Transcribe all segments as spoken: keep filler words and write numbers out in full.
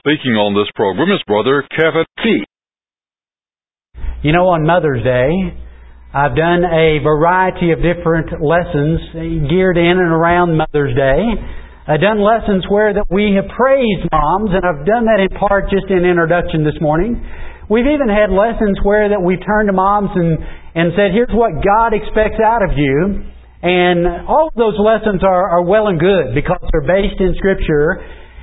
Speaking on this program is Brother Kevin Fee. You know, on Mother's Day, I've done a variety of different lessons geared in and around Mother's Day. I've done lessons where that we have praised moms, and I've done that in part just in introduction this morning. We've even had lessons where that we've turned to moms and, and said, here's what God expects out of you. And all of those lessons are, are well and good because they're based in Scripture.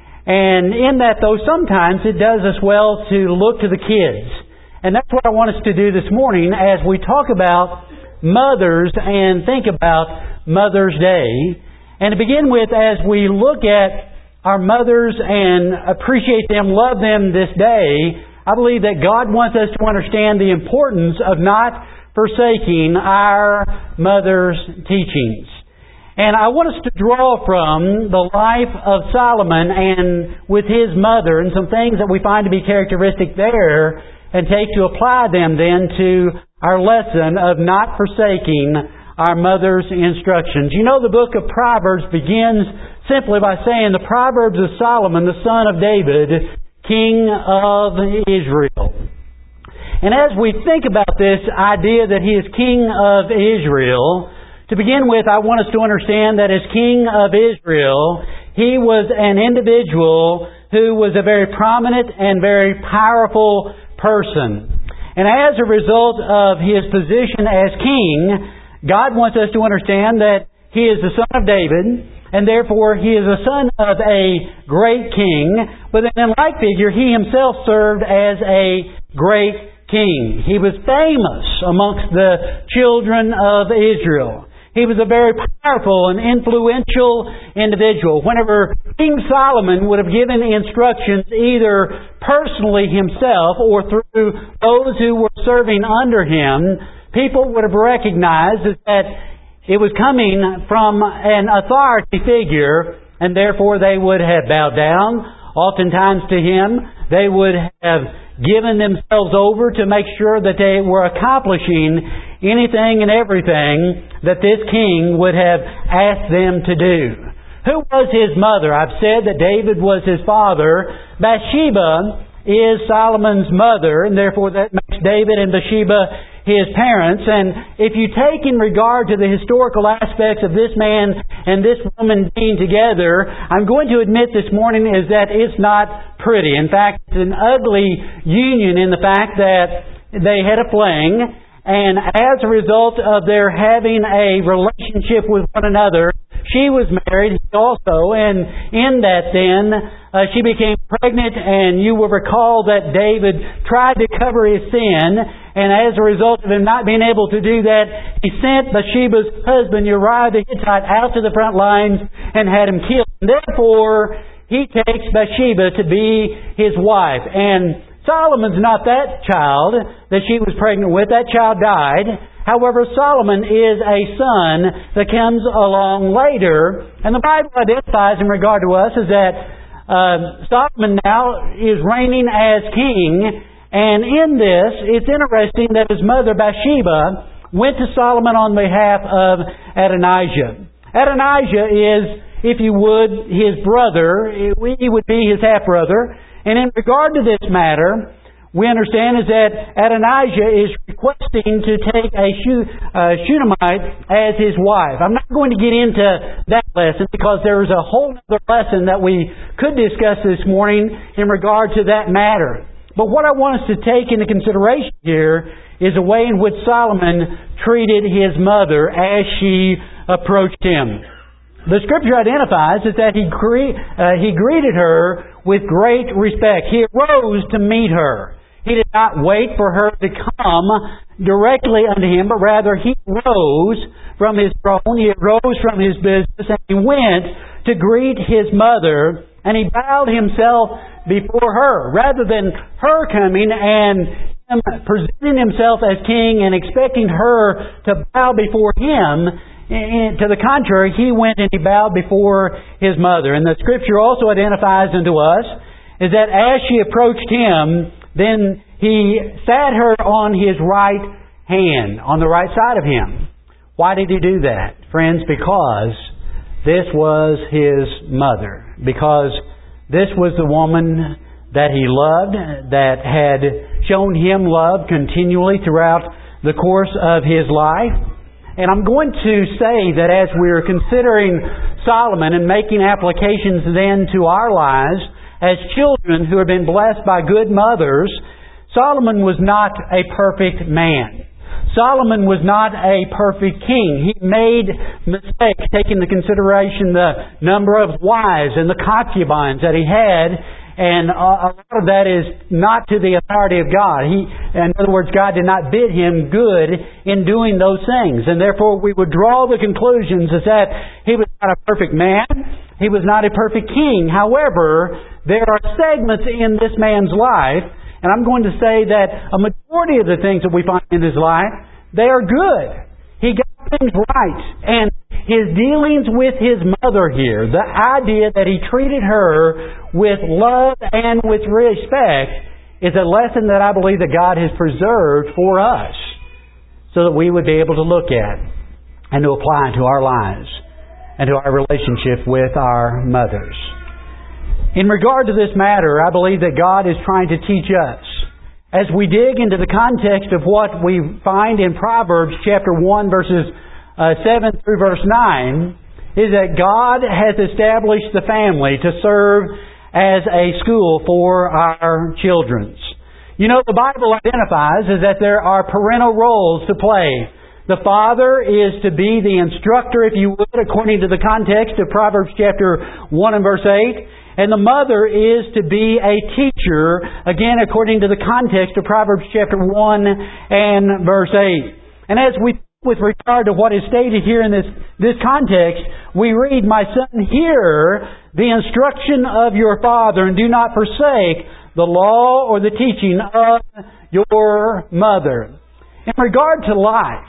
And in that, though, sometimes it does us well to look to the kids. And that's what I want us to do this morning as we talk about mothers and think about Mother's Day. And to begin with, as we look at our mothers and appreciate them, love them this day, I believe that God wants us to understand the importance of not forsaking our mother's teachings. And I want us to draw from the life of Solomon and with his mother and some things that we find to be characteristic there and take to apply them then to our lesson of not forsaking our mother's instructions. You know, the book of Proverbs begins simply by saying the Proverbs of Solomon, the son of David, King of Israel. And as we think about this idea that he is King of Israel, to begin with, I want us to understand that as King of Israel, he was an individual who was a very prominent and very powerful person. And as a result of his position as king, God wants us to understand that he is the son of David, and therefore he is a son of a great king. But in like figure, he himself served as a great king. He was famous amongst the children of Israel. He was a very powerful and influential individual. Whenever King Solomon would have given instructions either personally himself or through those who were serving under him, people would have recognized that it was coming from an authority figure, and therefore they would have bowed down oftentimes to him. They would have given themselves over to make sure that they were accomplishing anything and everything that this king would have asked them to do. Who was his mother? I've said that David was his father. Bathsheba is Solomon's mother, and therefore that makes David and Bathsheba his parents. And if you take in regard to the historical aspects of this man and this woman being together, I'm going to admit this morning is that it's not pretty. In fact, it's an ugly union in the fact that they had a fling, and as a result of their having a relationship with one another, she was married also, and in that then, uh, she became pregnant, and you will recall that David tried to cover his sin, and as a result of him not being able to do that, he sent Bathsheba's husband Uriah the Hittite out to the front lines and had him killed. And therefore, he takes Bathsheba to be his wife. And Solomon's not that child that she was pregnant with. That child died. However, Solomon is a son that comes along later. And the Bible identifies in regard to us is that uh, Solomon now is reigning as king. And in this, it's interesting that his mother Bathsheba went to Solomon on behalf of Adonijah. Adonijah is, if you would, his brother. He would be his half-brother. And in regard to this matter, we understand is that Adonijah is requesting to take a uh, Shunammite as his wife. I'm not going to get into that lesson because there is a whole other lesson that we could discuss this morning in regard to that matter. But what I want us to take into consideration here is the way in which Solomon treated his mother as she approached him. The Scripture identifies is that he, gre- uh, he greeted her with great respect. He arose to meet her. He did not wait for her to come directly unto him, but rather he rose from his throne, he arose from his business, and he went to greet his mother, and he bowed himself before her. Rather than her coming and him presenting himself as king and expecting her to bow before him, to the contrary, he went and he bowed before his mother. And the Scripture also identifies unto us is that as she approached him, then he sat her on his right hand, on the right side of him. Why did he do that? Friends, because this was his mother. Because this was the woman that he loved, that had shown him love continually throughout the course of his life. And I'm going to say that as we're considering Solomon and making applications then to our lives as children who have been blessed by good mothers, Solomon was not a perfect man. Solomon was not a perfect king. He made mistakes, taking into consideration the number of wives and the concubines that he had. And a lot of that is not to the authority of God. He, in other words, God did not bid him good in doing those things. And therefore we would draw the conclusions is that he was not a perfect man. He was not a perfect king. However, there are segments in this man's life, and I'm going to say that a majority of the things that we find in his life, they are good. He got things right. And his dealings with his mother here, the idea that he treated her with love and with respect, is a lesson that I believe that God has preserved for us so that we would be able to look at and to apply to our lives and to our relationship with our mothers. In regard to this matter, I believe that God is trying to teach us. As we dig into the context of what we find in Proverbs chapter one, verses uh, seven through verse nine, is that God has established the family to serve as a school for our children. You know, the Bible identifies is that there are parental roles to play. The father is to be the instructor, if you would, according to the context of Proverbs chapter one and verse eight. And the mother is to be a teacher, again, according to the context of Proverbs chapter one and verse eight. And as we, with regard to what is stated here in this, this context, we read, "My son, hear the instruction of your father, and do not forsake the law or the teaching of your mother." In regard to life,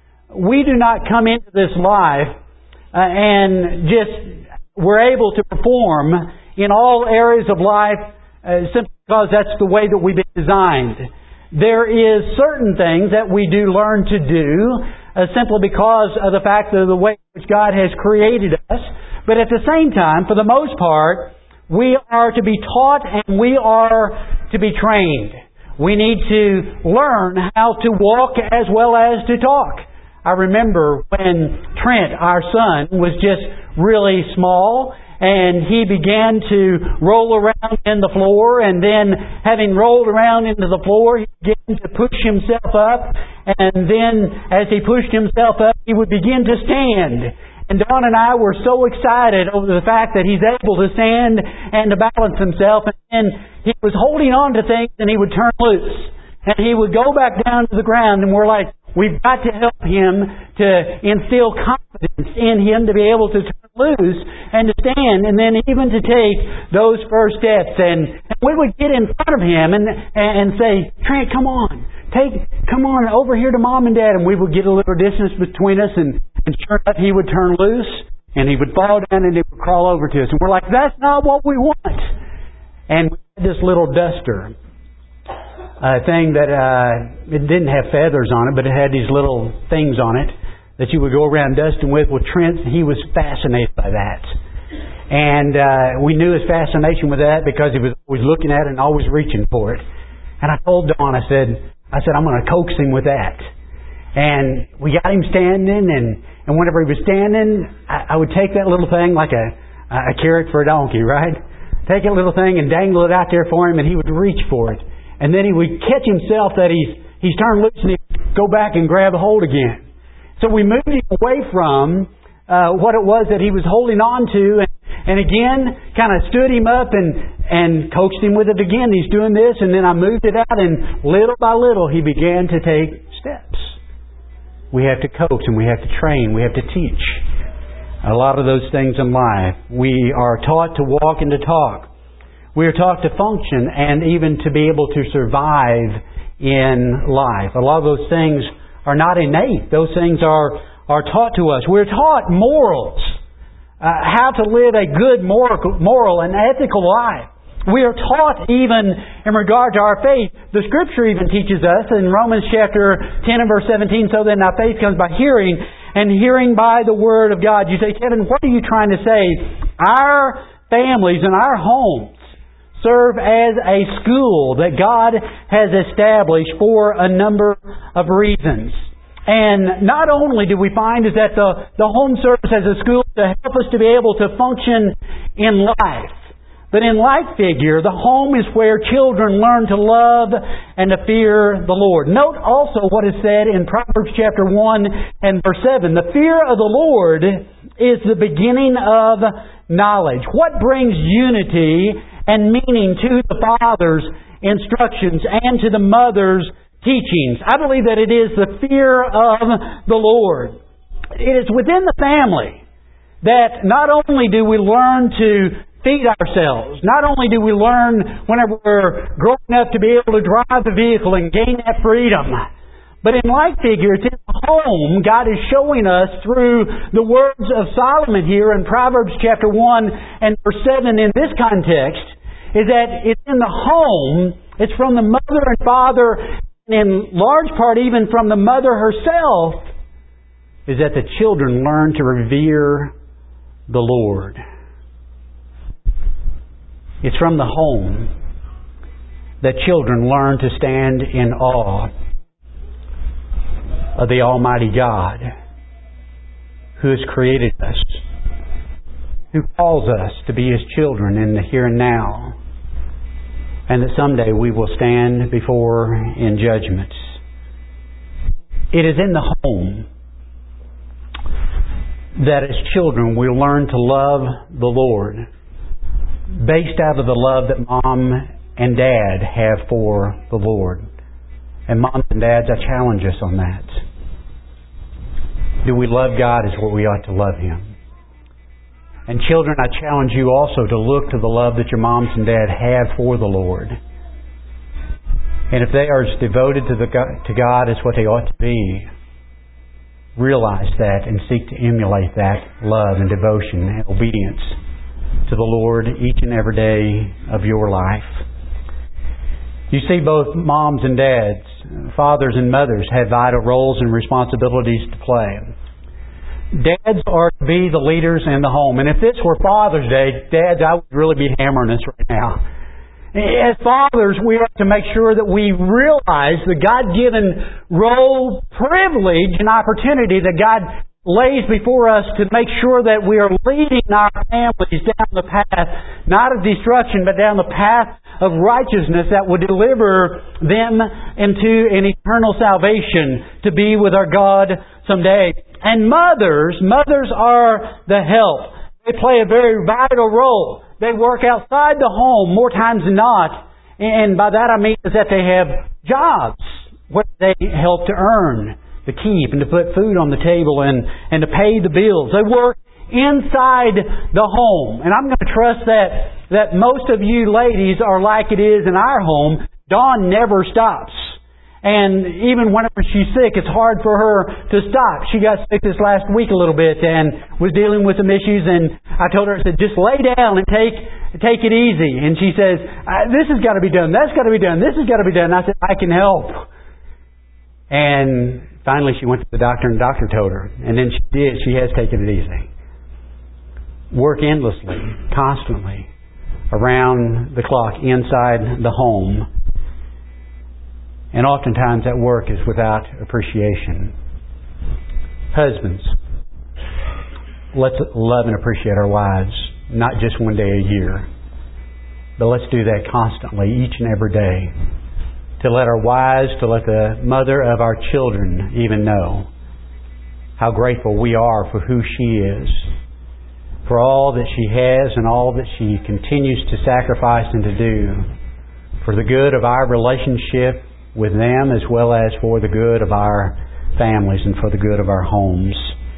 we do not come into this life uh, and just we're able to perform in all areas of life uh, simply because that's the way that we've been designed. There is certain things that we do learn to do uh, simply because of the fact of the way in which God has created us. But at the same time, for the most part, we are to be taught and we are to be trained. We need to learn how to walk as well as to talk. I remember when Trent, our son, was just really small, and he began to roll around in the floor, and then having rolled around into the floor, he began to push himself up, and then as he pushed himself up, he would begin to stand. And Don and I were so excited over the fact that he's able to stand and to balance himself, and then he was holding on to things and he would turn loose. And he would go back down to the ground, and we're like, we've got to help him to instill confidence in him to be able to turn loose and to stand, and then even to take those first steps. And, and we would get in front of him and and say, "Trent, come on, take, come on over here to Mom and Dad." And we would get a little distance between us, and, and sure enough, he would turn loose, and he would fall down, and he would crawl over to us. And we're like, "That's not what we want." And we had this little duster. A thing that uh, it didn't have feathers on it, but it had these little things on it that you would go around dusting with. Well, Trent, he was fascinated by that. And uh, we knew his fascination with that because he was always looking at it and always reaching for it. And I told Dawn, I said, I said, I'm going to coax him with that. And we got him standing, and, and whenever he was standing, I, I would take that little thing like a, a carrot for a donkey, right? Take that little thing and dangle it out there for him, and he would reach for it. And then he would catch himself that he's he's turned loose, and he'd go back and grab a hold again. So we moved him away from uh, what it was that he was holding on to, and, and again, kind of stood him up and, and coaxed him with it again. He's doing this, and then I moved it out, and little by little he began to take steps. We have to coax, and we have to train, we have to teach. A lot of those things in life. We are taught to walk and to talk. We are taught to function and even to be able to survive in life. A lot of those things are not innate. Those things are, are taught to us. We're taught morals. Uh, how to live a good moral, moral and ethical life. We are taught even in regard to our faith. The Scripture even teaches us in Romans chapter ten and verse seventeen, "So then our faith comes by hearing, and hearing by the Word of God." You say, "Kevin, what are you trying to say?" Our families and our homes serve as a school that God has established for a number of reasons. And not only do we find is that the, the home serves as a school to help us to be able to function in life, but in like figure, the home is where children learn to love and to fear the Lord. Note also what is said in Proverbs chapter one and verse seven. The fear of the Lord is the beginning of knowledge. What brings unity and meaning to the father's instructions and to the mother's teachings? I believe that it is the fear of the Lord. It is within the family that not only do we learn to feed ourselves, not only do we learn whenever we're growing up to be able to drive the vehicle and gain that freedom, but in like figure, it's in the home God is showing us through the words of Solomon here in Proverbs chapter one and verse seven in this context, is that it's in the home, it's from the mother and father, in large part even from the mother herself, is that the children learn to revere the Lord. It's from the home that children learn to stand in awe of the Almighty God who has created us, who calls us to be His children in the here and now, and that someday we will stand before in judgments. It is in the home that as children we learn to love the Lord, based out of the love that Mom and Dad have for the Lord. And moms and dads, I challenge us on that. Do we love God as what we ought to love Him? And children, I challenge you also to look to the love that your moms and dad have for the Lord. And if they are as devoted to, the, to God as what they ought to be, realize that and seek to emulate that love and devotion and obedience to the Lord each and every day of your life. You see, both moms and dads, fathers and mothers have vital roles and responsibilities to play. Dads are to be the leaders in the home. And if this were Father's Day, dads, I would really be hammering this right now. As fathers, we have to make sure that we realize the God-given role, privilege, and opportunity that God lays before us to make sure that we are leading our families down the path, not of destruction, but down the path of righteousness that would deliver them into an eternal salvation to be with our God someday. And mothers, mothers are the help. They play a very vital role. They work outside the home more times than not. And by that I mean is that they have jobs where they help to earn, to keep, and to put food on the table and, and to pay the bills. They work inside the home. And I'm going to trust that, that most of you ladies are like it is in our home. Dawn never stops. And even whenever she's sick, it's hard for her to stop. She got sick this last week a little bit and was dealing with some issues. And I told her, I said, just lay down and take take it easy. And she says, this has got to be done. That's got to be done. This has got to be done. And I said, I can help. And finally she went to the doctor and the doctor told her. And then she did. She has taken it easy. Work endlessly, constantly, around the clock, inside the home. And oftentimes that work is without appreciation. Husbands, let's love and appreciate our wives, not just one day a year, but let's do that constantly, each and every day. To let our wives, to let the mother of our children even know how grateful we are for who she is, for all that she has and all that she continues to sacrifice and to do for the good of our relationship with them, as well as for the good of our families and for the good of our homes.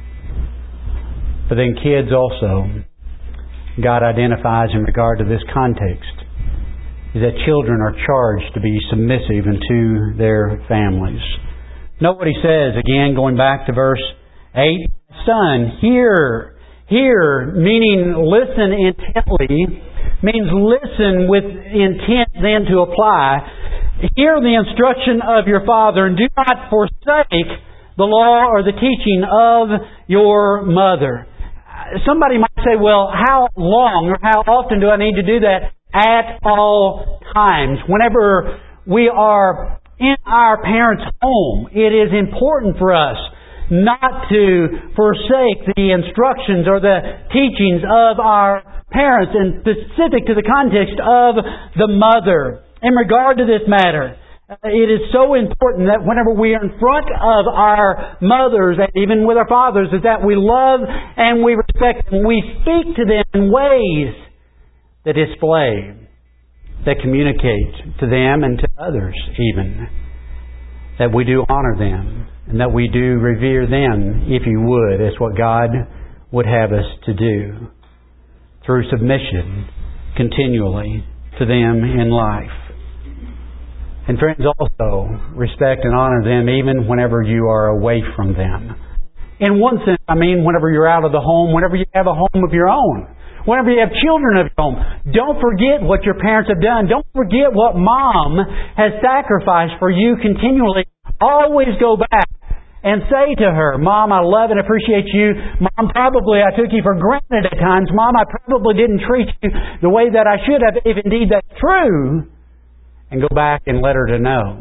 But then kids also, God identifies in regard to this context, is that children are charged to be submissive unto their families. Note what he says, again, going back to verse eight. Son, hear, hear, meaning listen intently, means listen with intent then to apply. Hear the instruction of your father, and do not forsake the law or the teaching of your mother. Somebody might say, well, how long or how often do I need to do that? at all times. Whenever we are in our parents' home, it is important for us not to forsake the instructions or the teachings of our parents, and specific to the context of the mother. In regard to this matter, it is so important that whenever we are in front of our mothers, and even with our fathers, is that we love and we respect them. We speak to them in ways that display, that communicate to them and to others even, that we do honor them and that we do revere them, if you would, as what God would have us to do, through submission continually to them in life. And friends, also respect and honor them even whenever you are away from them. In one sense, I mean whenever you're out of the home, whenever you have a home of your own, whenever you have children of your own. Don't forget what your parents have done. Don't forget what Mom has sacrificed for you continually. Always go back and say to her, Mom, I love and appreciate you. Mom, probably I took you for granted at times. Mom, I probably didn't treat you the way that I should have, if indeed that's true. And go back and let her to know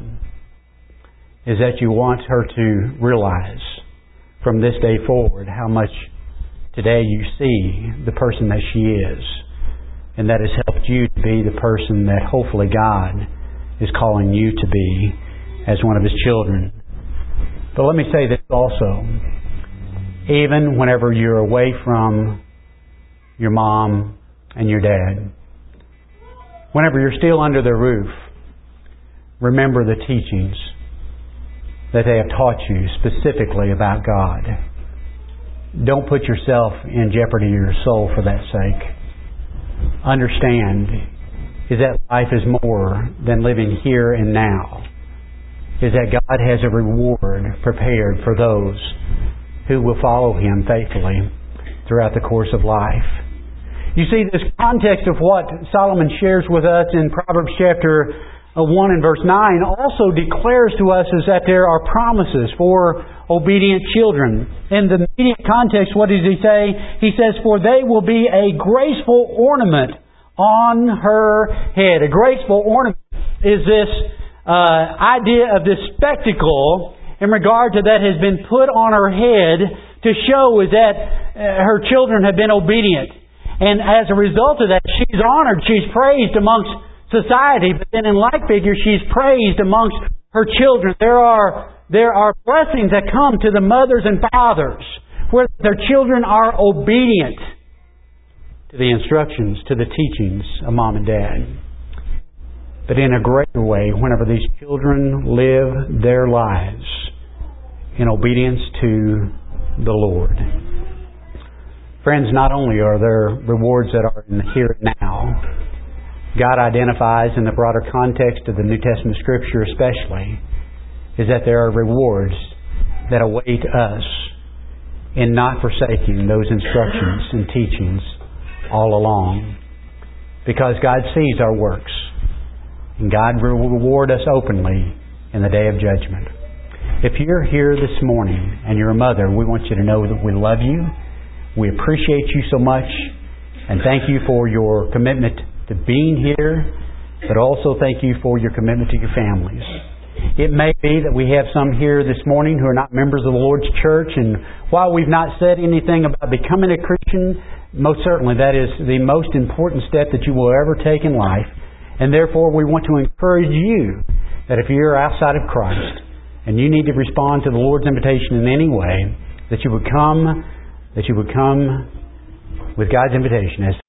is that you want her to realize from this day forward how much today you see the person that she is, and that has helped you to be the person that hopefully God is calling you to be as one of His children. But let me say this also. Even whenever you're away from your mom and your dad, whenever you're still under their roof, remember the teachings that they have taught you specifically about God. Don't put yourself in jeopardy of your soul for that sake. Understand is that life is more than living here and now. Is that God has a reward prepared for those who will follow Him faithfully throughout the course of life. You see, this context of what Solomon shares with us in Proverbs chapter one and verse nine also declares to us is that there are promises for obedient children. In the immediate context, what does he say? He says, for they will be a graceful ornament on her head. A graceful ornament is this uh, idea of this spectacle in regard to that has been put on her head to show is that uh, her children have been obedient. And as a result of that, she's honored, she's praised amongst society, but then in like figure, she's praised amongst her children. There are there are blessings that come to the mothers and fathers where their children are obedient to the instructions, to the teachings of mom and dad. But in a greater way, whenever these children live their lives in obedience to the Lord. Friends, not only are there rewards that are in the here and now, God identifies in the broader context of the New Testament Scripture especially, is that there are rewards that await us in not forsaking those instructions and teachings all along. Because God sees our works, and God will reward us openly in the day of judgment. If you're here this morning and you're a mother, we want you to know that we love you, we appreciate you so much, and thank you for your commitment to being here, but also thank you for your commitment to your families. It may be that we have some here this morning who are not members of the Lord's church, and while we've not said anything about becoming a Christian, most certainly that is the most important step that you will ever take in life, and therefore we want to encourage you that if you're outside of Christ and you need to respond to the Lord's invitation in any way, that you would come, that you would come with God's invitation as